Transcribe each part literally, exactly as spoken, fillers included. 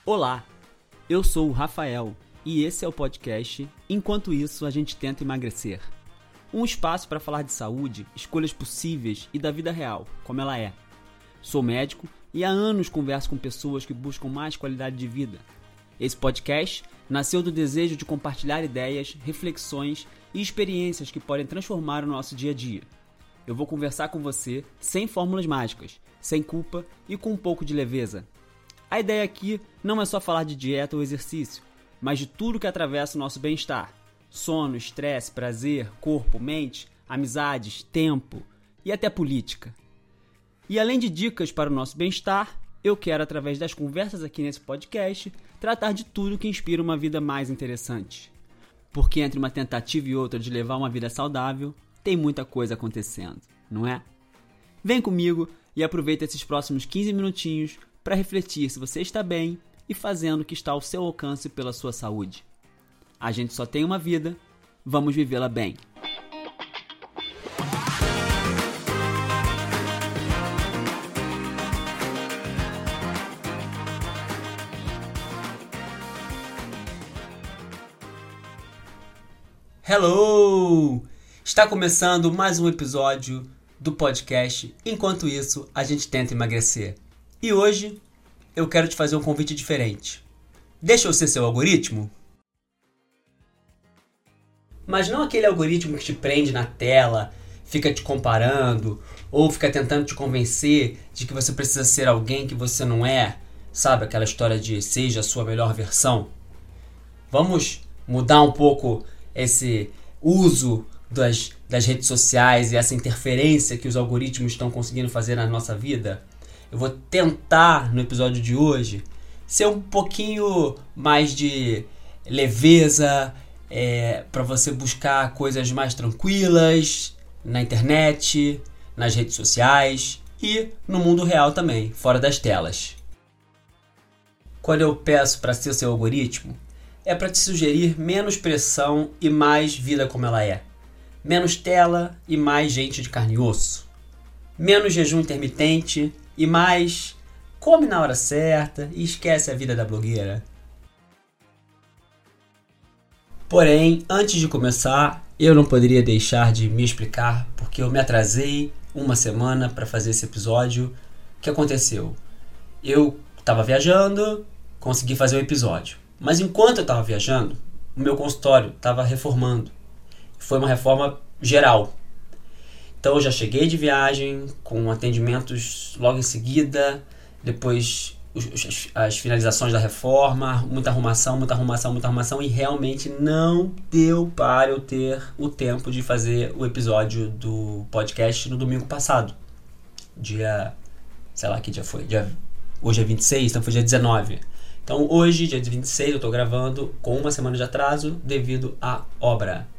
Olá, eu sou o Rafael e esse é o podcast Enquanto Isso a Gente Tenta Emagrecer. Um espaço para falar de saúde, escolhas possíveis e da vida real, como ela é. Sou médico e há anos converso com pessoas que buscam mais qualidade de vida. Esse podcast nasceu do desejo de compartilhar ideias, reflexões e experiências que podem transformar o nosso dia a dia. Eu vou conversar com você sem fórmulas mágicas, sem culpa e com um pouco de leveza. A ideia aqui não é só falar de dieta ou exercício, mas de tudo que atravessa o nosso bem-estar. Sono, estresse, prazer, corpo, mente, amizades, tempo e até política. E além de dicas para o nosso bem-estar, eu quero, através das conversas aqui nesse podcast, tratar de tudo que inspira uma vida mais interessante. Porque entre uma tentativa e outra de levar uma vida saudável, tem muita coisa acontecendo, não é? Vem comigo e aproveita esses próximos quinze minutinhos para refletir se você está bem e fazendo o que está ao seu alcance pela sua saúde. A gente só tem uma vida, vamos vivê-la bem. Hello! Está começando mais um episódio do podcast Enquanto Isso a Gente Tenta Emagrecer. E hoje eu quero te fazer um convite diferente. Deixa eu ser seu algoritmo? Mas não aquele algoritmo que te prende na tela, fica te comparando, ou fica tentando te convencer de que você precisa ser alguém que você não é. Sabe aquela história de seja a sua melhor versão? Vamos mudar um pouco esse uso das, das redes sociais e essa interferência que os algoritmos estão conseguindo fazer na nossa vida? Eu vou tentar, no episódio de hoje, ser um pouquinho mais de leveza, é, para você buscar coisas mais tranquilas na internet, nas redes sociais e no mundo real também, fora das telas. Quando eu peço para ser o seu algoritmo, é para te sugerir menos pressão e mais vida como ela é. Menos tela e mais gente de carne e osso. Menos jejum intermitente e mais come na hora certa e esquece a vida da blogueira. Porém, antes de começar, eu não poderia deixar de me explicar porque eu me atrasei uma semana para fazer esse episódio. O que aconteceu? Eu estava viajando, consegui fazer o episódio. Mas enquanto eu estava viajando, o meu consultório estava reformando. Foi uma reforma geral. Então eu já cheguei de viagem, com atendimentos logo em seguida, depois os, as, as finalizações da reforma, muita arrumação, muita arrumação, muita arrumação, e realmente não deu para eu ter o tempo de fazer o episódio do podcast no domingo passado. Dia, sei lá que dia foi, dia, hoje é vinte e seis, então foi dia dezenove. Então hoje, dia vinte e seis, eu estou gravando com uma semana de atraso devido à obra.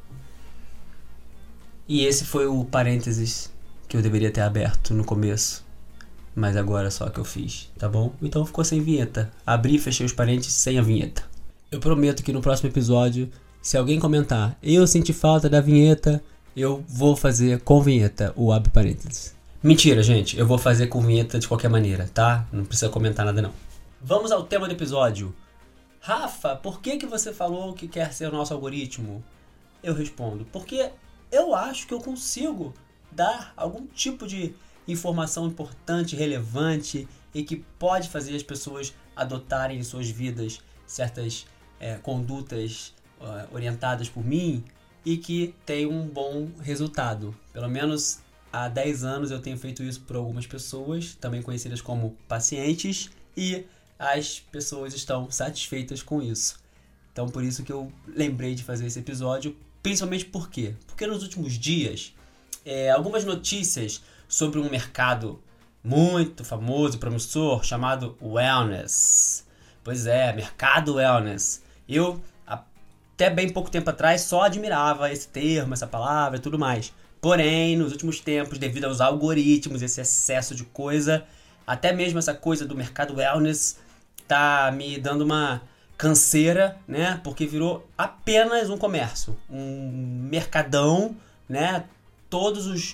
E esse foi o parênteses que eu deveria ter aberto no começo. Mas agora só que eu fiz, tá bom? Então ficou sem vinheta. Abri e fechei os parênteses sem a vinheta. Eu prometo que no próximo episódio, se alguém comentar eu senti falta da vinheta, eu vou fazer com vinheta o abre parênteses. Mentira, gente. Eu vou fazer com vinheta de qualquer maneira, tá? Não precisa comentar nada não. Vamos ao tema do episódio. Rafa, por que que você falou que quer ser o nosso algoritmo? Eu respondo, porque eu acho que eu consigo dar algum tipo de informação importante, relevante e que pode fazer as pessoas adotarem em suas vidas certas é, condutas uh, orientadas por mim e que tem um bom resultado. Pelo menos há dez anos eu tenho feito isso por algumas pessoas, também conhecidas como pacientes, e as pessoas estão satisfeitas com isso. Então por isso que eu lembrei de fazer esse episódio. Principalmente por quê? Porque nos últimos dias, é, algumas notícias sobre um mercado muito famoso e promissor chamado Wellness. Pois é, mercado Wellness. Eu, até bem pouco tempo atrás, só admirava esse termo, essa palavra e tudo mais. Porém, nos últimos tempos, devido aos algoritmos, esse excesso de coisa, até mesmo essa coisa do mercado Wellness tá me dando uma canseira, né? Porque virou apenas um comércio, um mercadão, né? Todos os,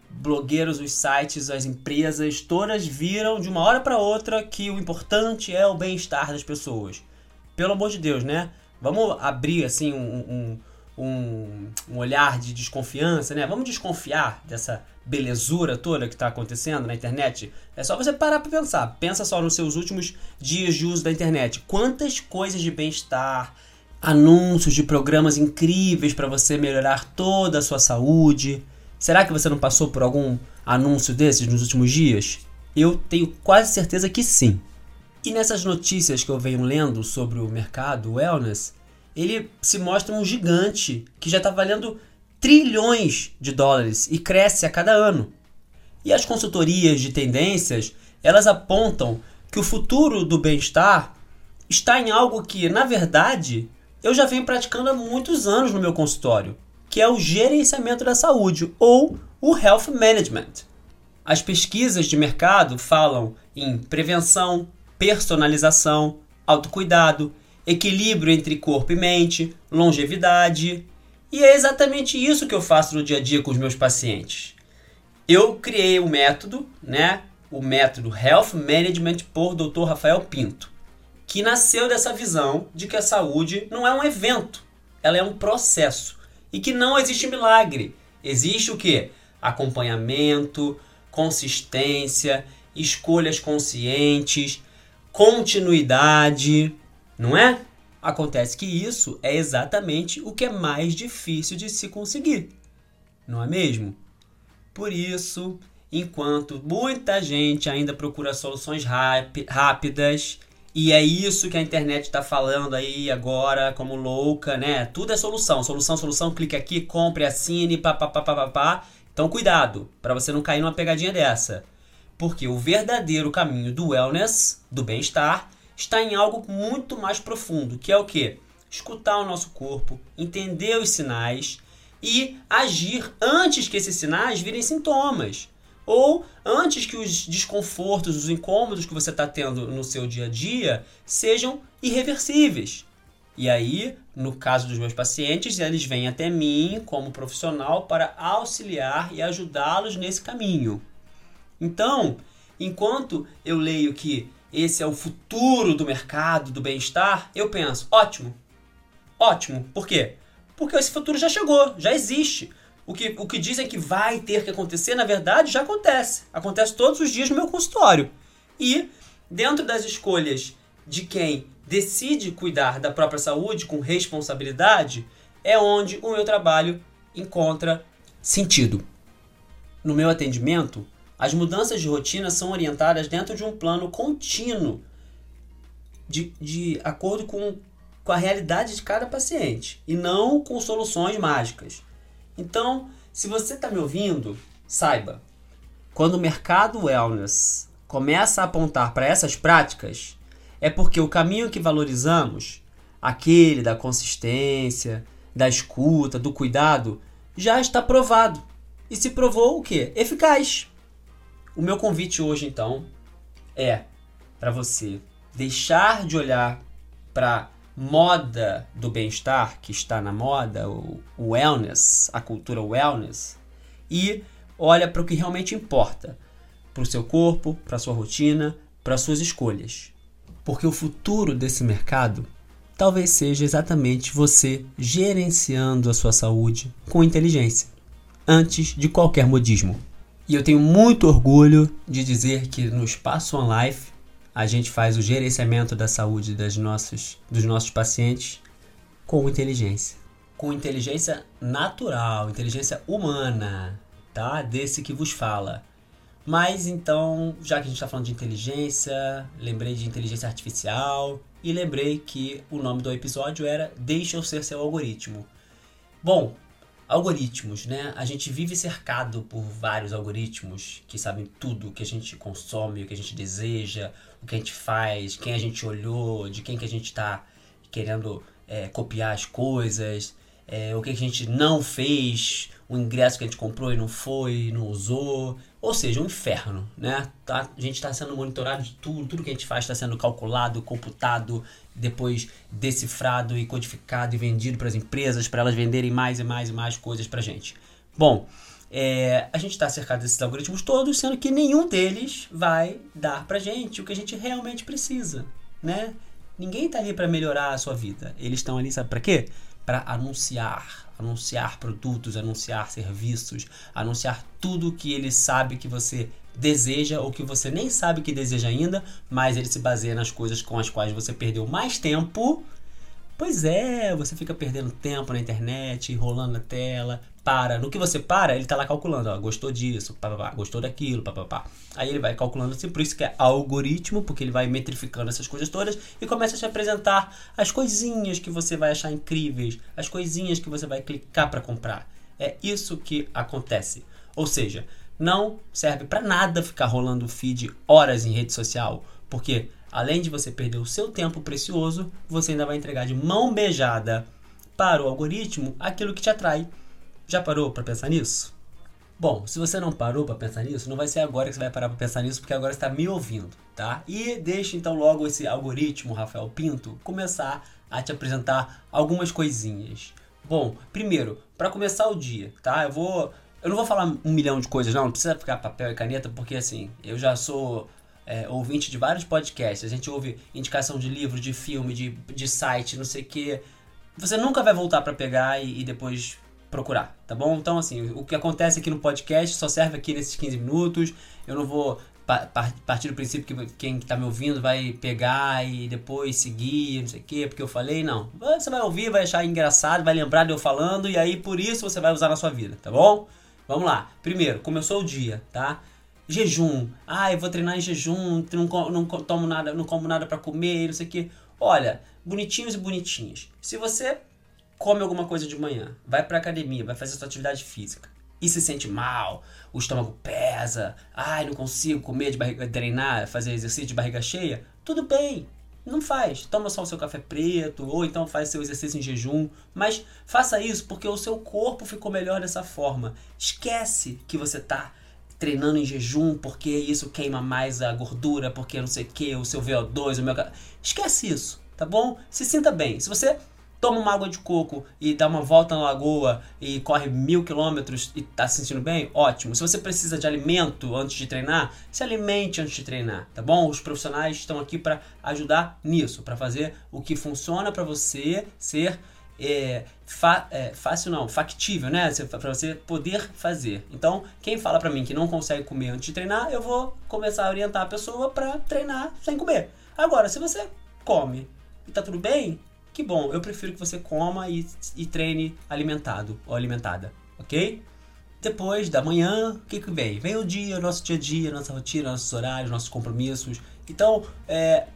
blogueiros, os sites, as empresas, todas viram de uma hora para outra que o importante é o bem-estar das pessoas. Pelo amor de Deus, né? Vamos abrir assim um, um, um, um olhar de desconfiança, né? Vamos desconfiar dessa belezura toda que está acontecendo na internet. É só você parar para pensar. Pensa só nos seus últimos dias de uso da internet. Quantas coisas de bem-estar, anúncios de programas incríveis para você melhorar toda a sua saúde. Será que você não passou por algum anúncio desses nos últimos dias? Eu tenho quase certeza que sim. E nessas notícias que eu venho lendo sobre o mercado wellness, ele se mostra um gigante que já está valendo trilhões de dólares e cresce a cada ano. E as consultorias de tendências, elas apontam que o futuro do bem-estar está em algo que, na verdade, eu já venho praticando há muitos anos no meu consultório, que é o gerenciamento da saúde, ou o Health Management. As pesquisas de mercado falam em prevenção, personalização, autocuidado, equilíbrio entre corpo e mente, longevidade. E é exatamente isso que eu faço no dia a dia com os meus pacientes. Eu criei um método, né, o método Health Management por doutor Rafael Pinto, que nasceu dessa visão de que a saúde não é um evento, ela é um processo. E que não existe milagre. Existe o quê? Acompanhamento, consistência, escolhas conscientes, continuidade, não é? Acontece que isso é exatamente o que é mais difícil de se conseguir, não é mesmo? Por isso, enquanto muita gente ainda procura soluções rápidas, e é isso que a internet está falando aí agora como louca, né? Tudo é solução, solução, solução, clique aqui, compre, assine, papapá. Então cuidado, para você não cair numa pegadinha dessa. Porque o verdadeiro caminho do wellness, do bem-estar, está em algo muito mais profundo, que é o quê? Escutar o nosso corpo, entender os sinais e agir antes que esses sinais virem sintomas. Ou antes que os desconfortos, os incômodos que você está tendo no seu dia a dia sejam irreversíveis. E aí, no caso dos meus pacientes, eles vêm até mim como profissional para auxiliar e ajudá-los nesse caminho. Então, enquanto eu leio que esse é o futuro do mercado, do bem-estar, eu penso, ótimo, ótimo. Por quê? Porque esse futuro já chegou, já existe. O que, o que dizem que vai ter que acontecer, na verdade, já acontece. Acontece todos os dias no meu consultório. E, dentro das escolhas de quem decide cuidar da própria saúde com responsabilidade, é onde o meu trabalho encontra sentido. No meu atendimento, as mudanças de rotina são orientadas dentro de um plano contínuo, de, de acordo com, com a realidade de cada paciente, e não com soluções mágicas. Então, se você está me ouvindo, saiba, quando o mercado wellness começa a apontar para essas práticas, é porque o caminho que valorizamos, aquele da consistência, da escuta, do cuidado, já está provado. E se provou o quê? Eficaz. O meu convite hoje, então, é para você deixar de olhar para moda do bem-estar, que está na moda, o wellness, a cultura wellness, e olha para o que realmente importa, para o seu corpo, para a sua rotina, para as suas escolhas. Porque o futuro desse mercado talvez seja exatamente você gerenciando a sua saúde com inteligência, antes de qualquer modismo. E eu tenho muito orgulho de dizer que no Espaço One Life a gente faz o gerenciamento da saúde das nossas, dos nossos pacientes com inteligência. Com inteligência natural, inteligência humana, tá? Desse que vos fala. Mas então, já que a gente está falando de inteligência, lembrei de inteligência artificial e lembrei que o nome do episódio era Deixa eu ser seu algoritmo. Bom, algoritmos, né? A gente vive cercado por vários algoritmos que sabem tudo o que a gente consome, o que a gente deseja, o que a gente faz, quem a gente olhou, de quem que a gente está querendo é, copiar as coisas, é, o que a gente não fez, o ingresso que a gente comprou e não foi, não usou, ou seja, um inferno, né? Tá? A gente está sendo monitorado de tudo, tudo que a gente faz está sendo calculado, computado, depois decifrado e codificado e vendido para as empresas, para elas venderem mais e mais e mais coisas para a gente. Bom, é, a gente está cercado desses algoritmos todos, sendo que nenhum deles vai dar pra gente o que a gente realmente precisa, né? Ninguém está ali para melhorar a sua vida. Eles estão ali, sabe para quê? Para anunciar, anunciar produtos, anunciar serviços, anunciar tudo que ele sabe que você deseja ou que você nem sabe que deseja ainda, mas ele se baseia nas coisas com as quais você perdeu mais tempo. Pois é, você fica perdendo tempo na internet, rolando na tela, para. No que você para, ele tá lá calculando, ó, gostou disso, papapá, gostou daquilo, papapá. Aí ele vai calculando assim, por isso que é algoritmo, porque ele vai metrificando essas coisas todas e começa a te apresentar as coisinhas que você vai achar incríveis, as coisinhas que você vai clicar para comprar. É isso que acontece. Ou seja, não serve para nada ficar rolando o feed horas em rede social, porque além de você perder o seu tempo precioso, você ainda vai entregar de mão beijada para o algoritmo aquilo que te atrai. Já parou para pensar nisso? Bom, se você não parou para pensar nisso, não vai ser agora que você vai parar para pensar nisso, porque agora você está me ouvindo, tá? E deixa então logo esse algoritmo, Rafael Pinto, começar a te apresentar algumas coisinhas. Bom, primeiro, para começar o dia, tá? Eu vou, eu não vou falar um milhão de coisas, não, não precisa ficar papel e caneta, porque assim, eu já sou É, ouvinte de vários podcasts, a gente ouve indicação de livro, de filme, de, de site, não sei o que. Você nunca vai voltar para pegar e, e depois procurar, tá bom? Então, assim, o que acontece aqui no podcast só serve aqui nesses quinze minutos. Eu não vou pa- pa- partir do princípio que quem tá me ouvindo vai pegar e depois seguir, não sei o que, porque eu falei, não. Você vai ouvir, vai achar engraçado, vai lembrar de eu falando e aí por isso você vai usar na sua vida, tá bom? Vamos lá. Primeiro, começou o dia, tá? Jejum, ah, eu vou treinar em jejum, não, não tomo nada, não como nada pra comer, não sei o que. Olha, bonitinhos e bonitinhas. Se você come alguma coisa de manhã, vai pra academia, vai fazer sua atividade física e se sente mal, o estômago pesa, ai, não consigo comer de barriga, treinar, fazer exercício de barriga cheia, tudo bem, não faz. Toma só o seu café preto ou então faz seu exercício em jejum, mas faça isso porque o seu corpo ficou melhor dessa forma. Esquece que você tá treinando em jejum porque isso queima mais a gordura, porque não sei o que, o seu V O dois, o meu... Esquece isso, tá bom? Se sinta bem. Se você toma uma água de coco e dá uma volta na lagoa e corre mil quilômetros e tá se sentindo bem, ótimo. Se você precisa de alimento antes de treinar, se alimente antes de treinar, tá bom? Os profissionais estão aqui para ajudar nisso, para fazer o que funciona para você ser É, fa, é, fácil não, factível, né? Pra você poder fazer. Então, quem fala pra mim que não consegue comer antes de treinar, eu vou começar a orientar a pessoa pra treinar sem comer. Agora, se você come e tá tudo bem, que bom. Eu prefiro que você coma e, e treine alimentado ou alimentada, ok? Depois da manhã, o que que vem? Vem o dia, o nosso dia a dia, nossa rotina, nossos horários, nossos compromissos. Então, é,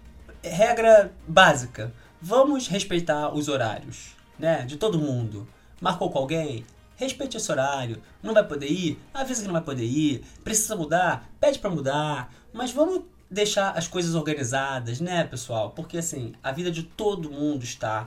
regra básica. Vamos respeitar os horários, né, de todo mundo. Marcou com alguém? Respeite esse horário. Não vai poder ir? Avisa que não vai poder ir. Precisa mudar? Pede pra mudar. Mas vamos deixar as coisas organizadas, né, pessoal? Porque assim, a vida de todo mundo está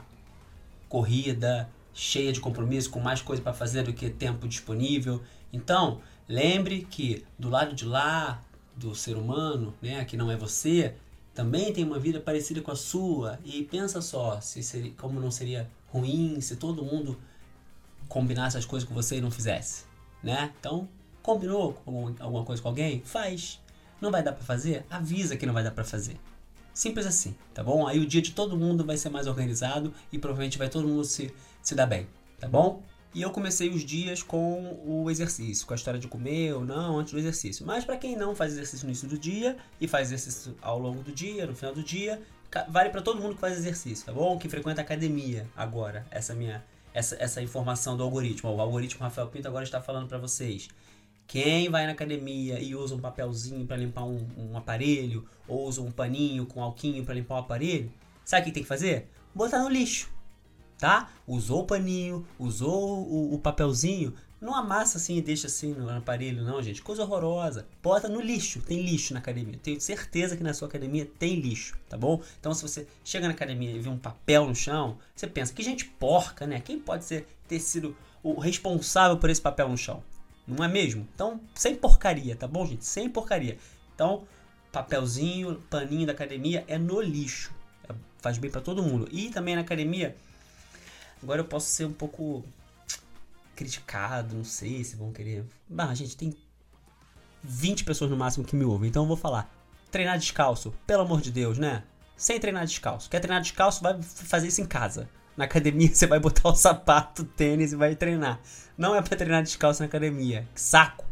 corrida, cheia de compromisso, com mais coisa para fazer do que tempo disponível. Então, lembre que do lado de lá do ser humano, né, que não é você, também tem uma vida parecida com a sua. E pensa só, se seria, como não seria ruim se todo mundo combinasse as coisas com você e não fizesse, né? Então, combinou com alguma coisa com alguém? Faz. Não vai dar pra fazer? Avisa que não vai dar pra fazer. Simples assim, tá bom? Aí o dia de todo mundo vai ser mais organizado e provavelmente vai todo mundo se, se dar bem, tá bom? E eu comecei os dias com o exercício, com a história de comer ou não antes do exercício. Mas para quem não faz exercício no início do dia e faz exercício ao longo do dia, no final do dia, vale para todo mundo que faz exercício, tá bom? Que frequenta academia agora. Essa minha essa, essa informação do algoritmo. O algoritmo Rafael Pinto agora está falando para vocês. Quem vai na academia e usa um papelzinho para limpar um, um aparelho ou usa um paninho com alquinho para limpar o aparelho, sabe o que tem que fazer? Botar no lixo. Tá? Usou o paninho, usou o, o papelzinho, não amassa assim e deixa assim no aparelho, não, gente. Coisa horrorosa. Bota no lixo. Tem lixo na academia. Tenho certeza que na sua academia tem lixo, tá bom? Então, se você chega na academia e vê um papel no chão, você pensa, que gente porca, né? Quem pode ser, ter sido o responsável por esse papel no chão? Não é mesmo? Então, sem porcaria, tá bom, gente? Sem porcaria. Então, papelzinho, paninho da academia é no lixo. É, faz bem pra todo mundo. E também na academia... Agora eu posso ser um pouco criticado, não sei se vão querer... Ah, gente, tem vinte pessoas no máximo que me ouvem, então eu vou falar. Treinar descalço, pelo amor de Deus, né? Sem treinar descalço. Quer treinar descalço, vai fazer isso em casa. Na academia você vai botar o sapato, o tênis e vai treinar. Não é pra treinar descalço na academia. Que saco!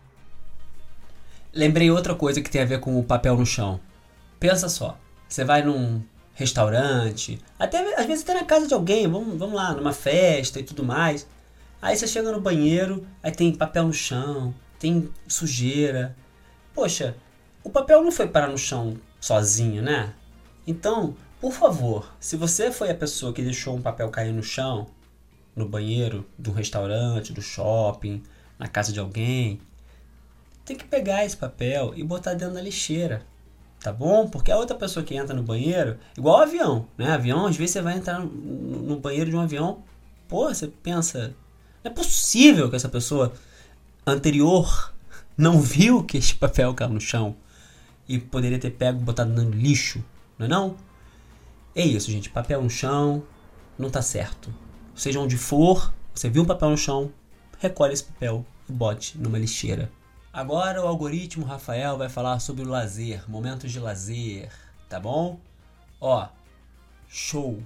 Lembrei outra coisa que tem a ver com o papel no chão. Pensa só, você vai num restaurante, até às vezes até na casa de alguém, vamos, vamos lá, numa festa e tudo mais. Aí você chega no banheiro, aí tem papel no chão, tem sujeira. Poxa, o papel não foi parar no chão sozinho, né? Então, por favor, se você foi a pessoa que deixou um papel cair no chão, no banheiro do restaurante, do shopping, na casa de alguém, tem que pegar esse papel e botar dentro da lixeira, tá bom? Porque a outra pessoa que entra no banheiro, igual o avião, né? Avião, às vezes você vai entrar no, no banheiro de um avião, pô, você pensa, não é possível que essa pessoa anterior não viu que esse papel caiu no chão e poderia ter pego e botado no lixo, não é não? É isso, gente, papel no chão não tá certo. Seja onde for, você viu um papel no chão, recolhe esse papel e bote numa lixeira. Agora o algoritmo Rafael vai falar sobre o lazer, momentos de lazer, tá bom? Ó, show.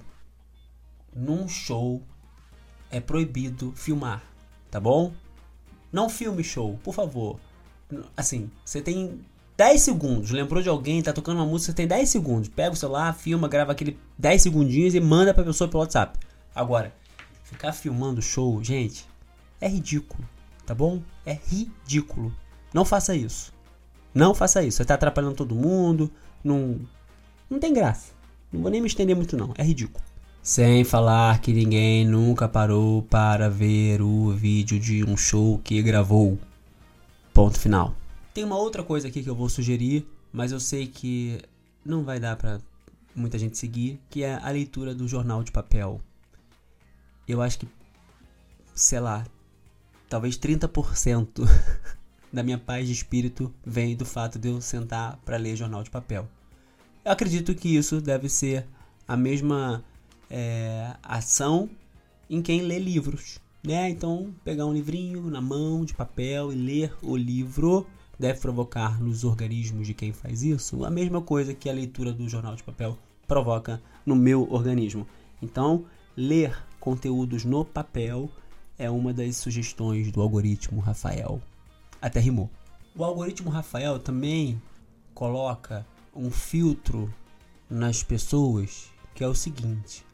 Num show é proibido filmar, tá bom? Não filme show, por favor. Assim, você tem dez segundos, lembrou de alguém, tá tocando uma música, você tem dez segundos. Pega o celular, filma, grava aquele dez segundinhos e manda pra pessoa pelo WhatsApp. Agora, ficar filmando show, gente, é ridículo, tá bom? É ridículo. Não faça isso. Não faça isso. Você tá atrapalhando todo mundo. Não, não tem graça. Não vou nem me estender muito não. É ridículo. Sem falar que ninguém nunca parou para ver o vídeo de um show que gravou. Ponto final. Tem uma outra coisa aqui que eu vou sugerir, mas eu sei que não vai dar pra muita gente seguir, que é a leitura do jornal de papel. Eu acho que, sei lá, talvez trinta por cento da minha paz de espírito vem do fato de eu sentar para ler jornal de papel. Eu acredito que isso deve ser a mesma é, ação em quem lê livros, né? Então, pegar um livrinho na mão de papel e ler o livro deve provocar nos organismos de quem faz isso a mesma coisa que a leitura do jornal de papel provoca no meu organismo. Então, ler conteúdos no papel é uma das sugestões do algoritmo Rafael. Até rimou. O algoritmo Rafael também coloca um filtro nas pessoas que é o seguinte.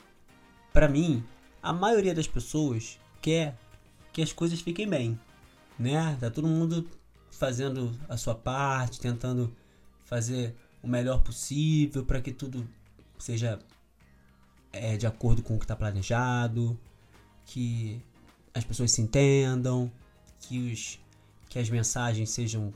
Para mim, a maioria das pessoas quer que as coisas fiquem bem, né? Tá todo mundo fazendo a sua parte, tentando fazer o melhor possível para que tudo seja é, de acordo com o que está planejado, que as pessoas se entendam, que os que as mensagens sejam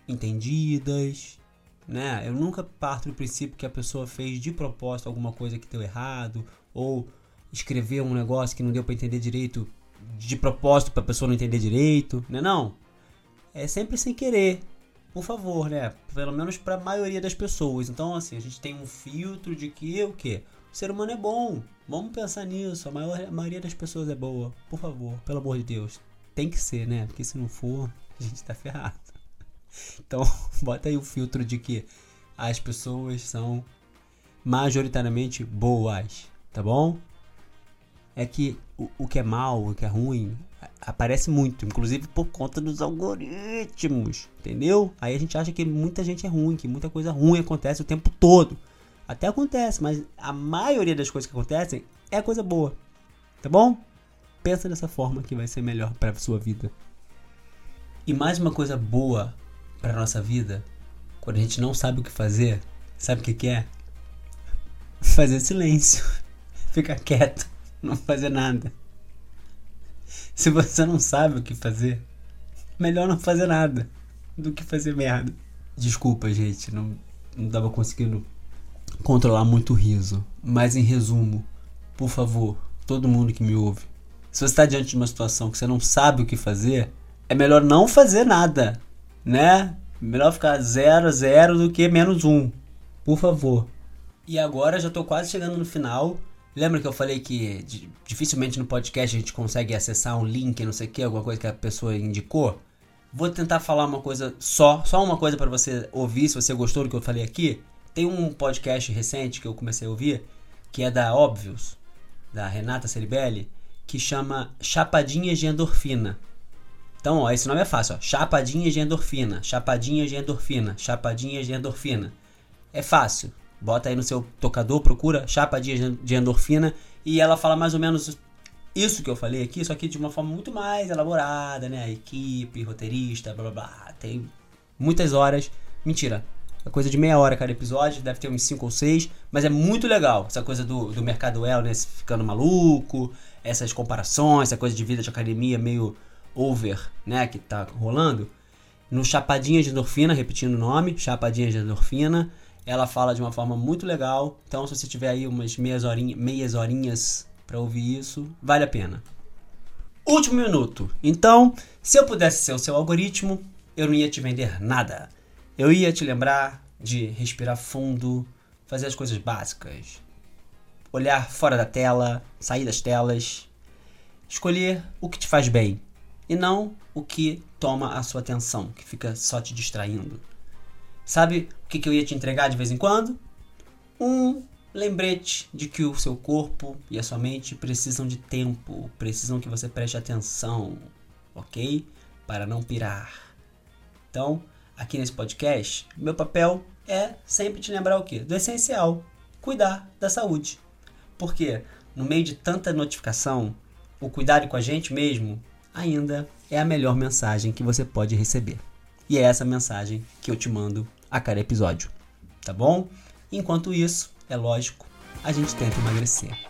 entendidas, né? Eu nunca parto do princípio que a pessoa fez de propósito alguma coisa que deu errado, ou escreveu um negócio que não deu para entender direito de propósito para a pessoa não entender direito, né? Não, é sempre sem querer, por favor, né? Pelo menos para a maioria das pessoas. Então, assim, a gente tem um filtro de que o quê? O ser humano é bom, vamos pensar nisso, a, maior, a maioria das pessoas é boa, por favor, pelo amor de Deus. Tem que ser, né? Porque se não for, a gente tá ferrado. Então, bota aí o filtro de que as pessoas são majoritariamente boas, tá bom? É que o, o que é mal, o que é ruim, aparece muito, inclusive por conta dos algoritmos, entendeu? Aí a gente acha que muita gente é ruim, que muita coisa ruim acontece o tempo todo. Até acontece, mas a maioria das coisas que acontecem é coisa boa, tá bom? Pensa dessa forma que vai ser melhor para a sua vida. E mais uma coisa boa para nossa vida, quando a gente não sabe o que fazer, sabe o que, que é? Fazer silêncio. Ficar quieto, não fazer nada. Se você não sabe o que fazer, melhor não fazer nada do que fazer merda. Desculpa, gente, não, não tava conseguindo controlar muito o riso. Mas em resumo, por favor, todo mundo que me ouve, se você está diante de uma situação que você não sabe o que fazer, é melhor não fazer nada, né? Melhor ficar zero, zero do que menos um, por favor. E agora já tô quase chegando no final. Lembra que eu falei que dificilmente no podcast a gente consegue acessar um link, não sei o que, alguma coisa que a pessoa indicou? Vou tentar falar uma coisa só, só uma coisa para você ouvir, se você gostou do que eu falei aqui. Tem um podcast recente que eu comecei a ouvir, que é da Óbvios, da Renata Ceribelli, que chama Chapadinhas de Endorfina. Então, ó, esse nome é fácil, ó. Chapadinhas de Endorfina, Chapadinhas de Endorfina, Chapadinhas de Endorfina. É fácil. Bota aí no seu tocador, procura Chapadinhas de Endorfina e ela fala mais ou menos isso que eu falei aqui, só que de uma forma muito mais elaborada, né? A equipe, roteirista, blá blá blá. Tem muitas horas. Mentira. É coisa de meia hora cada episódio, deve ter uns cinco ou seis, mas é muito legal. Essa coisa do, do mercado wellness ficando maluco, essas comparações, essa coisa de vida de academia meio over, né? Que tá rolando. No Chapadinhas de Endorfina, repetindo o nome, Chapadinhas de Endorfina. Ela fala de uma forma muito legal. Então, se você tiver aí umas meias horinhas, meias horinhas para ouvir isso, vale a pena. Último minuto. Então, se eu pudesse ser o seu algoritmo, eu não ia te vender nada. Eu ia te lembrar de respirar fundo, fazer as coisas básicas, olhar fora da tela, sair das telas, escolher o que te faz bem e não o que toma a sua atenção, que fica só te distraindo. Sabe o que eu ia te entregar de vez em quando? Um lembrete de que o seu corpo e a sua mente precisam de tempo, precisam que você preste atenção, ok? Para não pirar. Então, aqui nesse podcast, meu papel é sempre te lembrar o quê? Do essencial, cuidar da saúde. Porque no meio de tanta notificação, o cuidado com a gente mesmo ainda é a melhor mensagem que você pode receber. E é essa mensagem que eu te mando a cada episódio, tá bom? Enquanto isso, é lógico, a gente tenta emagrecer.